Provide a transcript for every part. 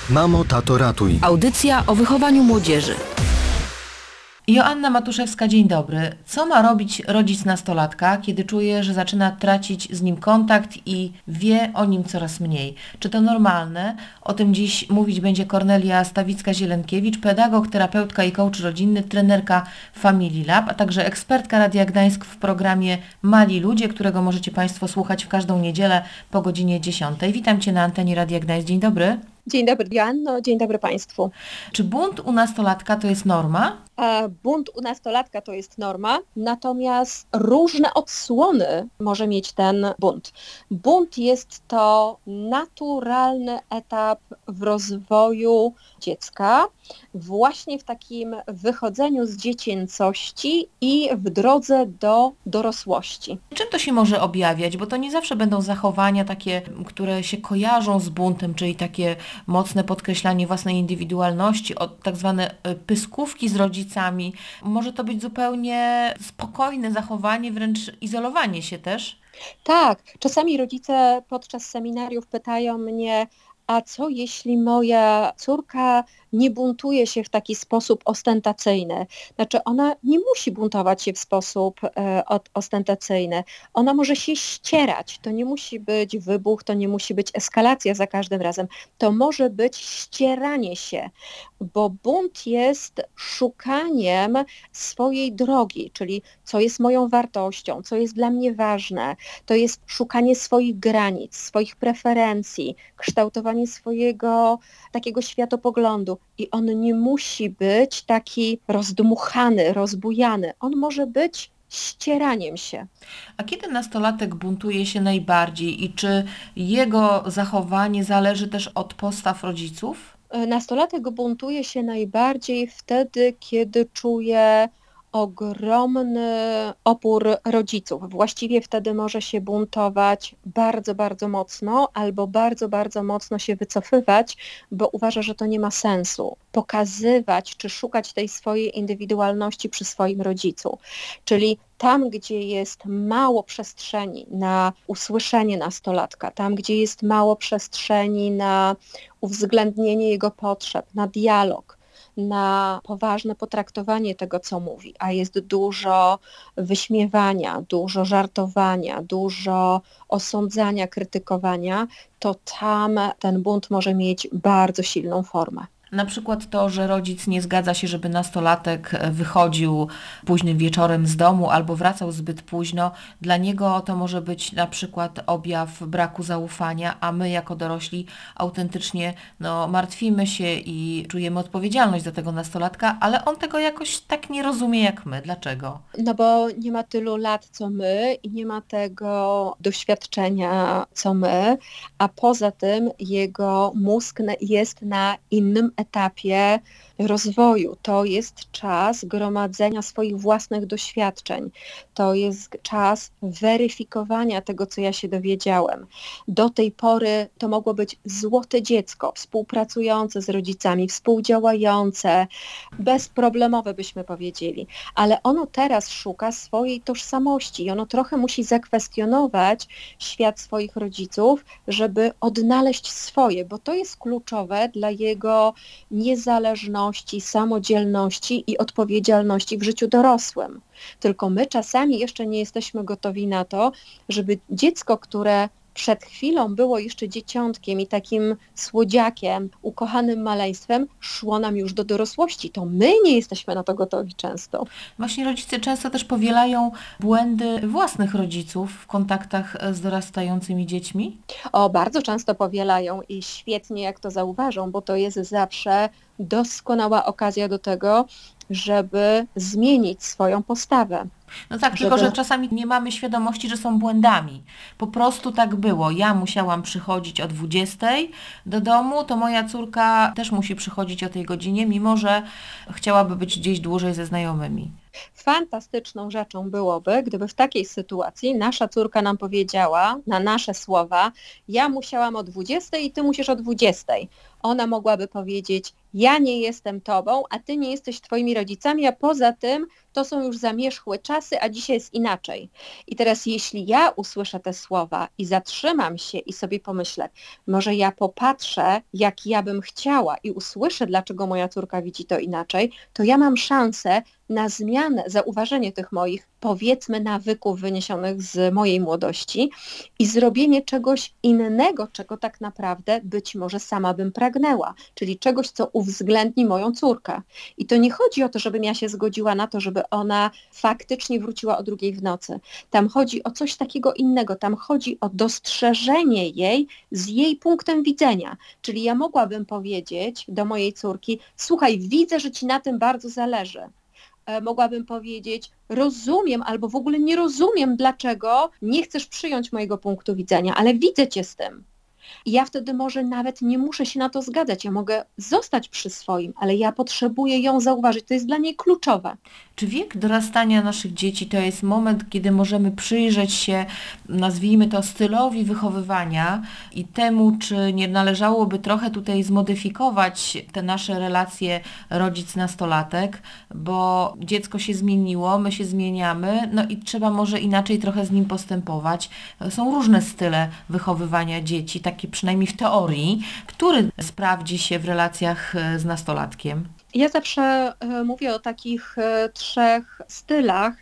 Mamo, tato, ratuj. Audycja o wychowaniu młodzieży. Joanna Matuszewska, dzień dobry. Co ma robić rodzic nastolatka, kiedy czuje, że zaczyna tracić z nim kontakt i wie o nim coraz mniej? Czy to normalne? O tym dziś mówić będzie Kornelia Stawicka-Zielenkiewicz, pedagog, terapeutka i coach rodzinny, trenerka Family Lab, a także ekspertka Radia Gdańsk w programie Mali Ludzie, którego możecie Państwo słuchać w każdą niedzielę po godzinie 10. Witam Cię na antenie Radia Gdańsk. Dzień dobry. Dzień dobry, Joanno. Dzień dobry Państwu. Czy bunt u nastolatka to jest norma? Bunt u nastolatka to jest norma, natomiast różne odsłony może mieć ten bunt. Bunt jest to naturalny etap w rozwoju dziecka, właśnie w takim wychodzeniu z dziecięcości i w drodze do dorosłości. Czym to się może objawiać? Bo to nie zawsze będą zachowania takie, które się kojarzą z buntem, czyli takie mocne podkreślanie własnej indywidualności, tak zwane pyskówki z rodzicami. Może to być zupełnie spokojne zachowanie, wręcz izolowanie się też? Tak, czasami rodzice podczas seminariów pytają mnie, a co jeśli moja córka nie buntuje się w taki sposób ostentacyjny? Znaczy ona nie musi buntować się w sposób ostentacyjny. Ona może się ścierać. To nie musi być wybuch, to nie musi być eskalacja za każdym razem. To może być ścieranie się, bo bunt jest szukaniem swojej drogi, czyli co jest moją wartością, co jest dla mnie ważne. To jest szukanie swoich granic, swoich preferencji, kształtowanie swojego takiego światopoglądu i on nie musi być taki rozdmuchany, rozbujany. On może być ścieraniem się. A kiedy nastolatek buntuje się najbardziej i czy jego zachowanie zależy też od postaw rodziców? Nastolatek buntuje się najbardziej wtedy, kiedy czuje ogromny opór rodziców. Właściwie wtedy może się buntować bardzo, bardzo mocno albo bardzo, bardzo mocno się wycofywać, bo uważa, że to nie ma sensu. Pokazywać czy szukać tej swojej indywidualności przy swoim rodzicu. Czyli tam, gdzie jest mało przestrzeni na usłyszenie nastolatka, tam, gdzie jest mało przestrzeni na uwzględnienie jego potrzeb, na dialog, na poważne potraktowanie tego, co mówi, a jest dużo wyśmiewania, dużo żartowania, dużo osądzania, krytykowania, to tam ten bunt może mieć bardzo silną formę. Na przykład to, że rodzic nie zgadza się, żeby nastolatek wychodził późnym wieczorem z domu albo wracał zbyt późno. Dla niego to może być na przykład objaw braku zaufania, a my jako dorośli autentycznie martwimy się i czujemy odpowiedzialność za tego nastolatka, ale on tego jakoś tak nie rozumie jak my. Dlaczego? No bo nie ma tylu lat co my i nie ma tego doświadczenia co my, a poza tym jego mózg jest na innym etapie rozwoju. To jest czas gromadzenia swoich własnych doświadczeń. To jest czas weryfikowania tego, co ja się dowiedziałem. Do tej pory to mogło być złote dziecko, współpracujące z rodzicami, współdziałające, bezproblemowe byśmy powiedzieli. Ale ono teraz szuka swojej tożsamości i ono trochę musi zakwestionować świat swoich rodziców, żeby odnaleźć swoje, bo to jest kluczowe dla jego niezależności, samodzielności i odpowiedzialności w życiu dorosłym. Tylko my czasami jeszcze nie jesteśmy gotowi na to, żeby dziecko, które przed chwilą było jeszcze dzieciątkiem i takim słodziakiem, ukochanym maleństwem, szło nam już do dorosłości. To my nie jesteśmy na to gotowi często. Właśnie rodzice często też powielają błędy własnych rodziców w kontaktach z dorastającymi dziećmi? Bardzo często powielają i świetnie jak to zauważą, bo to jest zawsze doskonała okazja do tego, żeby zmienić swoją postawę. No tak, tylko że czasami nie mamy świadomości, że są błędami. Po prostu tak było. Ja musiałam przychodzić o 20:00 do domu, to moja córka też musi przychodzić o tej godzinie, mimo że chciałaby być gdzieś dłużej ze znajomymi. Fantastyczną rzeczą byłoby, gdyby w takiej sytuacji nasza córka nam powiedziała na nasze słowa: ja musiałam o 20:00 i ty musisz o 20:00. Ona mogłaby powiedzieć: ja nie jestem tobą, a ty nie jesteś twoimi rodzicami, a poza tym to są już zamierzchłe czasy, a dzisiaj jest inaczej. I teraz jeśli ja usłyszę te słowa i zatrzymam się i sobie pomyślę, może ja popatrzę, jak ja bym chciała i usłyszę, dlaczego moja córka widzi to inaczej, to ja mam szansę na zmianę, zauważenie tych moich, powiedzmy, nawyków wyniesionych z mojej młodości i zrobienie czegoś innego, czego tak naprawdę być może sama bym pragnęła, czyli czegoś, co uwzględni moją córkę. I to nie chodzi o to, żebym ja się zgodziła na to, żeby ona faktycznie wróciła o 2:00 w nocy. Tam chodzi o coś takiego innego, tam chodzi o dostrzeżenie jej z jej punktem widzenia. Czyli ja mogłabym powiedzieć do mojej córki, słuchaj, widzę, że ci na tym bardzo zależy. Mogłabym powiedzieć, rozumiem albo w ogóle nie rozumiem, dlaczego nie chcesz przyjąć mojego punktu widzenia, ale widzę cię z tym. I ja wtedy może nawet nie muszę się na to zgadzać, ja mogę zostać przy swoim, ale ja potrzebuję ją zauważyć, to jest dla niej kluczowe. Czy wiek dorastania naszych dzieci to jest moment, kiedy możemy przyjrzeć się, nazwijmy to, stylowi wychowywania i temu, czy nie należałoby trochę tutaj zmodyfikować te nasze relacje rodzic-nastolatek, bo dziecko się zmieniło, my się zmieniamy, no i trzeba może inaczej trochę z nim postępować. Są różne style wychowywania dzieci, takie przynajmniej w teorii. Który sprawdzi się w relacjach z nastolatkiem? Ja zawsze mówię o takich 3 stylach.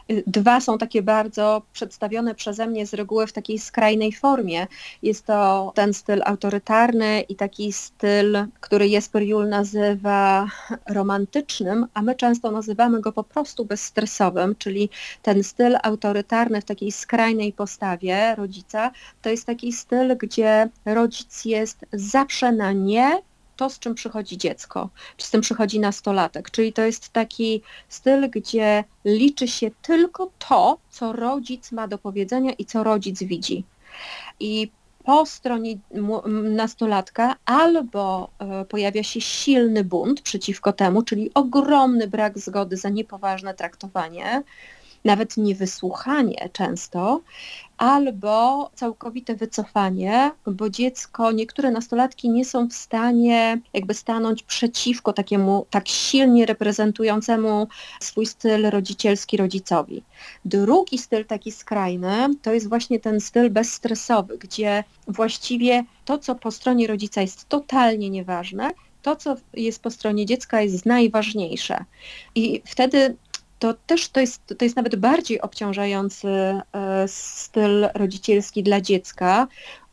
2 są takie bardzo przedstawione przeze mnie z reguły w takiej skrajnej formie. Jest to ten styl autorytarny i taki styl, który Jesper Juhl nazywa romantycznym, a my często nazywamy go po prostu bezstresowym, czyli ten styl autorytarny w takiej skrajnej postawie rodzica, to jest taki styl, gdzie rodzic jest zawsze na nie, to, z czym przychodzi dziecko, czy z tym przychodzi nastolatek. Czyli to jest taki styl, gdzie liczy się tylko to, co rodzic ma do powiedzenia i co rodzic widzi. I po stronie nastolatka albo pojawia się silny bunt przeciwko temu, czyli ogromny brak zgody za niepoważne traktowanie, nawet niewysłuchanie często, albo całkowite wycofanie, bo dziecko, niektóre nastolatki nie są w stanie jakby stanąć przeciwko takiemu tak silnie reprezentującemu swój styl rodzicielski rodzicowi. Drugi styl taki skrajny to jest właśnie ten styl bezstresowy, gdzie właściwie to, co po stronie rodzica jest totalnie nieważne, to, co jest po stronie dziecka jest najważniejsze. I wtedy to jest nawet bardziej obciążający styl rodzicielski dla dziecka,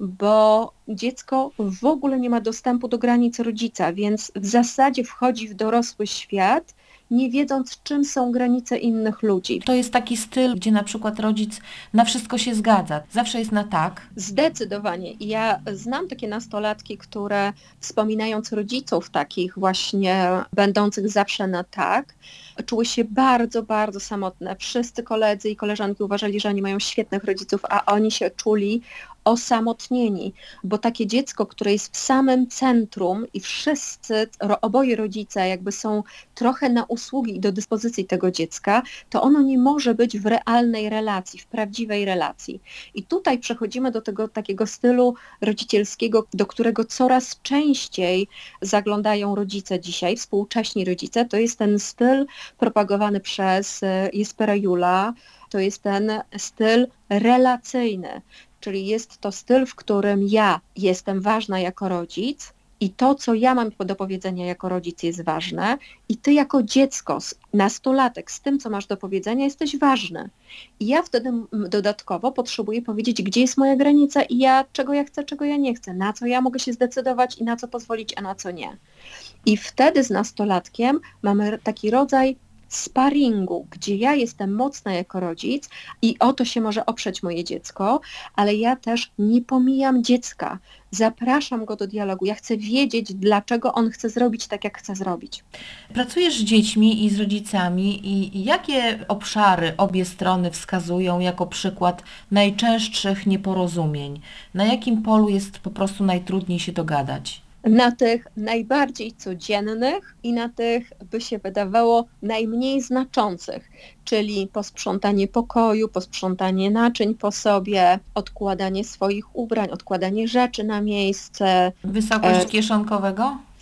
bo dziecko w ogóle nie ma dostępu do granic rodzica, więc w zasadzie wchodzi w dorosły świat, nie wiedząc, czym są granice innych ludzi. To jest taki styl, gdzie na przykład rodzic na wszystko się zgadza, zawsze jest na tak. Zdecydowanie. I ja znam takie nastolatki, które wspominając rodziców takich właśnie będących zawsze na tak, czuły się bardzo, bardzo samotne. Wszyscy koledzy i koleżanki uważali, że oni mają świetnych rodziców, a oni się czuli osamotnieni, bo takie dziecko, które jest w samym centrum i wszyscy, oboje rodzice jakby są trochę na usługi i do dyspozycji tego dziecka, to ono nie może być w realnej relacji, w prawdziwej relacji. I tutaj przechodzimy do tego takiego stylu rodzicielskiego, do którego coraz częściej zaglądają rodzice dzisiaj, współcześni rodzice. To jest ten styl propagowany przez Jespera Juhla, to jest ten styl relacyjny. Czyli jest to styl, w którym ja jestem ważna jako rodzic i to, co ja mam do powiedzenia jako rodzic jest ważne i ty jako dziecko, nastolatek z tym, co masz do powiedzenia, jesteś ważny. I ja wtedy dodatkowo potrzebuję powiedzieć, gdzie jest moja granica i czego ja chcę, czego ja nie chcę, na co ja mogę się zdecydować i na co pozwolić, a na co nie. I wtedy z nastolatkiem mamy taki rodzaj sparingu, gdzie ja jestem mocna jako rodzic i o to się może oprzeć moje dziecko, ale ja też nie pomijam dziecka. Zapraszam go do dialogu. Ja chcę wiedzieć, dlaczego on chce zrobić tak, jak chce zrobić. Pracujesz z dziećmi i z rodzicami i jakie obszary obie strony wskazują jako przykład najczęstszych nieporozumień? Na jakim polu jest po prostu najtrudniej się dogadać? Na tych najbardziej codziennych i na tych, by się wydawało, najmniej znaczących, czyli posprzątanie pokoju, posprzątanie naczyń po sobie, odkładanie swoich ubrań, odkładanie rzeczy na miejsce. Wysokość kieszonkowego?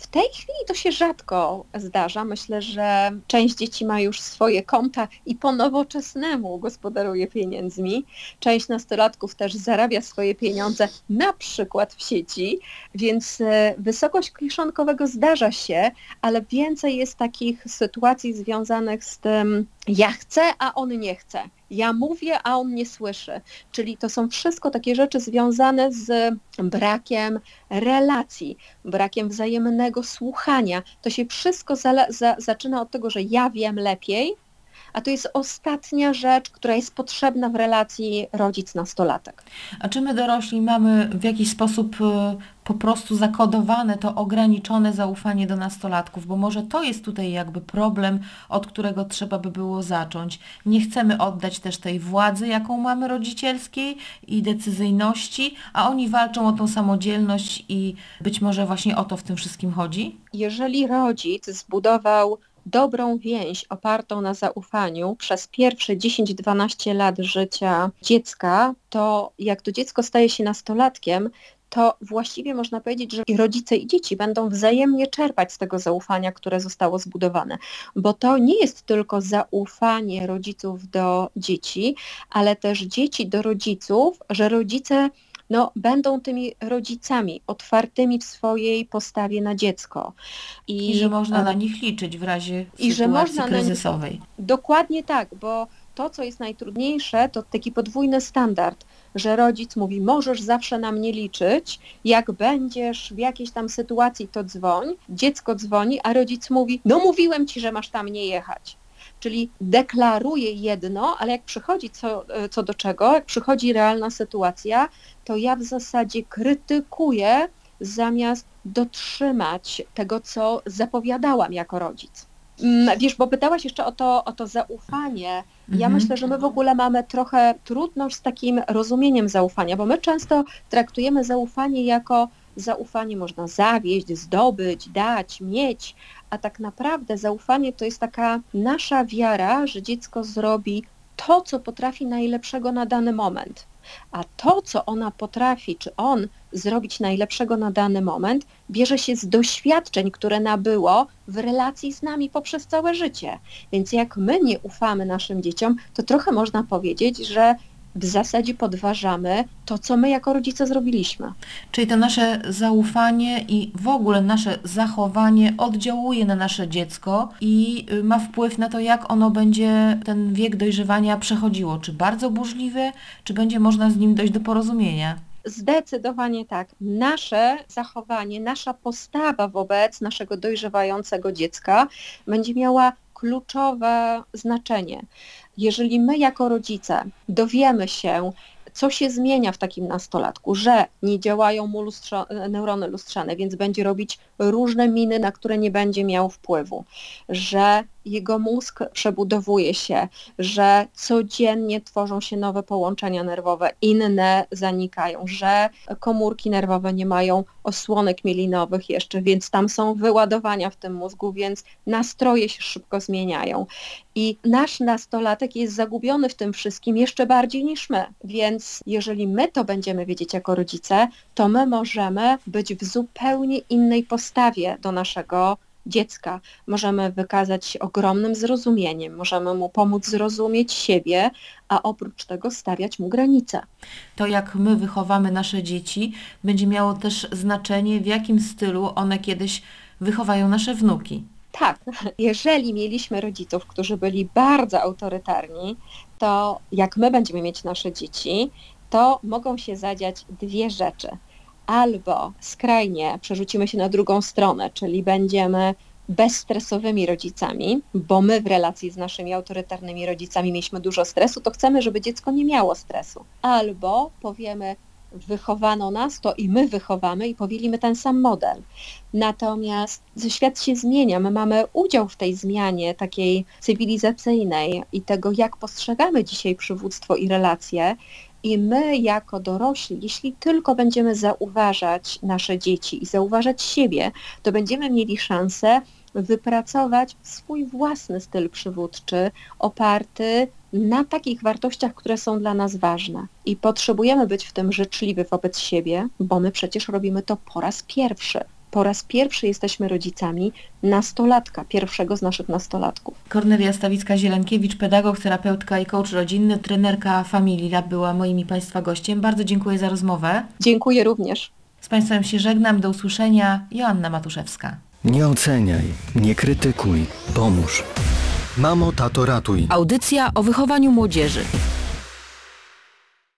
W tej chwili to się rzadko zdarza. Myślę, że część dzieci ma już swoje konta i po nowoczesnemu gospodaruje pieniędzmi. Część nastolatków też zarabia swoje pieniądze na przykład w sieci, więc wysokość kieszonkowego zdarza się, ale więcej jest takich sytuacji związanych z tym, ja chcę, a on nie chce. Ja mówię, a on nie słyszy. Czyli to są wszystko takie rzeczy związane z brakiem relacji, brakiem wzajemnego słuchania. To się wszystko zaczyna od tego, że ja wiem lepiej, a to jest ostatnia rzecz, która jest potrzebna w relacji rodzic-nastolatek. A czy my dorośli mamy w jakiś sposób po prostu zakodowane to ograniczone zaufanie do nastolatków? Bo może to jest tutaj jakby problem, od którego trzeba by było zacząć. Nie chcemy oddać też tej władzy, jaką mamy rodzicielskiej i decyzyjności, a oni walczą o tą samodzielność i być może właśnie o to w tym wszystkim chodzi? Jeżeli rodzic zbudował dobrą więź opartą na zaufaniu przez pierwsze 10-12 lat życia dziecka, to jak to dziecko staje się nastolatkiem, to właściwie można powiedzieć, że i rodzice i dzieci będą wzajemnie czerpać z tego zaufania, które zostało zbudowane. Bo to nie jest tylko zaufanie rodziców do dzieci, ale też dzieci do rodziców, że rodzice będą tymi rodzicami otwartymi w swojej postawie na dziecko. I że można na nich liczyć w razie sytuacji kryzysowej. Dokładnie tak, bo to, co jest najtrudniejsze, to taki podwójny standard, że rodzic mówi, możesz zawsze na mnie liczyć, jak będziesz w jakiejś tam sytuacji, to dzwoń, dziecko dzwoni, a rodzic mówi, mówiłem ci, że masz tam nie jechać. Czyli deklaruje jedno, ale jak przychodzi co do czego, jak przychodzi realna sytuacja, to ja w zasadzie krytykuję, zamiast dotrzymać tego, co zapowiadałam jako rodzic. Wiesz, bo pytałaś jeszcze o to zaufanie. Ja myślę, że my w ogóle mamy trochę trudność z takim rozumieniem zaufania, bo my często traktujemy zaufanie jako zaufanie można zawieść, zdobyć, dać, mieć, a tak naprawdę zaufanie to jest taka nasza wiara, że dziecko zrobi to, co potrafi najlepszego na dany moment. A to, co ona potrafi, czy on zrobić najlepszego na dany moment, bierze się z doświadczeń, które nabyło w relacji z nami poprzez całe życie. Więc jak my nie ufamy naszym dzieciom, to trochę można powiedzieć, że w zasadzie podważamy to, co my jako rodzice zrobiliśmy. Czyli to nasze zaufanie i w ogóle nasze zachowanie oddziałuje na nasze dziecko i ma wpływ na to, jak ono będzie ten wiek dojrzewania przechodziło. Czy bardzo burzliwy, czy będzie można z nim dojść do porozumienia? Zdecydowanie tak. Nasze zachowanie, nasza postawa wobec naszego dojrzewającego dziecka będzie miała kluczowe znaczenie. Jeżeli my jako rodzice dowiemy się, co się zmienia w takim nastolatku, że nie działają mu neurony lustrzane, więc będzie robić różne miny, na które nie będzie miał wpływu, że jego mózg przebudowuje się, że codziennie tworzą się nowe połączenia nerwowe, inne zanikają, że komórki nerwowe nie mają osłonek mielinowych jeszcze, więc tam są wyładowania w tym mózgu, więc nastroje się szybko zmieniają. I nasz nastolatek jest zagubiony w tym wszystkim jeszcze bardziej niż my, więc jeżeli my to będziemy wiedzieć jako rodzice, to my możemy być w zupełnie innej postawie do naszego dziecka. Możemy wykazać się ogromnym zrozumieniem, możemy mu pomóc zrozumieć siebie, a oprócz tego stawiać mu granice. To, jak my wychowamy nasze dzieci, będzie miało też znaczenie, w jakim stylu one kiedyś wychowają nasze wnuki. Tak, jeżeli mieliśmy rodziców, którzy byli bardzo autorytarni, to jak my będziemy mieć nasze dzieci, to mogą się zadziać dwie rzeczy. Albo skrajnie przerzucimy się na drugą stronę, czyli będziemy bezstresowymi rodzicami, bo my w relacji z naszymi autorytarnymi rodzicami mieliśmy dużo stresu, to chcemy, żeby dziecko nie miało stresu. Albo powiemy, wychowano nas, to i my wychowamy i powielimy ten sam model. Natomiast świat się zmienia, my mamy udział w tej zmianie takiej cywilizacyjnej i tego, jak postrzegamy dzisiaj przywództwo i relacje. I my jako dorośli, jeśli tylko będziemy zauważać nasze dzieci i zauważać siebie, to będziemy mieli szansę wypracować swój własny styl przywódczy oparty na takich wartościach, które są dla nas ważne. I potrzebujemy być w tym życzliwi wobec siebie, bo my przecież robimy to po raz pierwszy. po raz pierwszy jesteśmy rodzicami nastolatka, pierwszego z naszych nastolatków. Kornelia Stawicka-Zielenkiewicz, pedagog, terapeutka i coach rodzinny, trenerka Family Lab była moim i Państwa gościem. Bardzo dziękuję za rozmowę. Dziękuję również. Z Państwem się żegnam. Do usłyszenia. Joanna Matuszewska. Nie oceniaj, nie krytykuj, pomóż. Mamo, tato, ratuj. Audycja o wychowaniu młodzieży.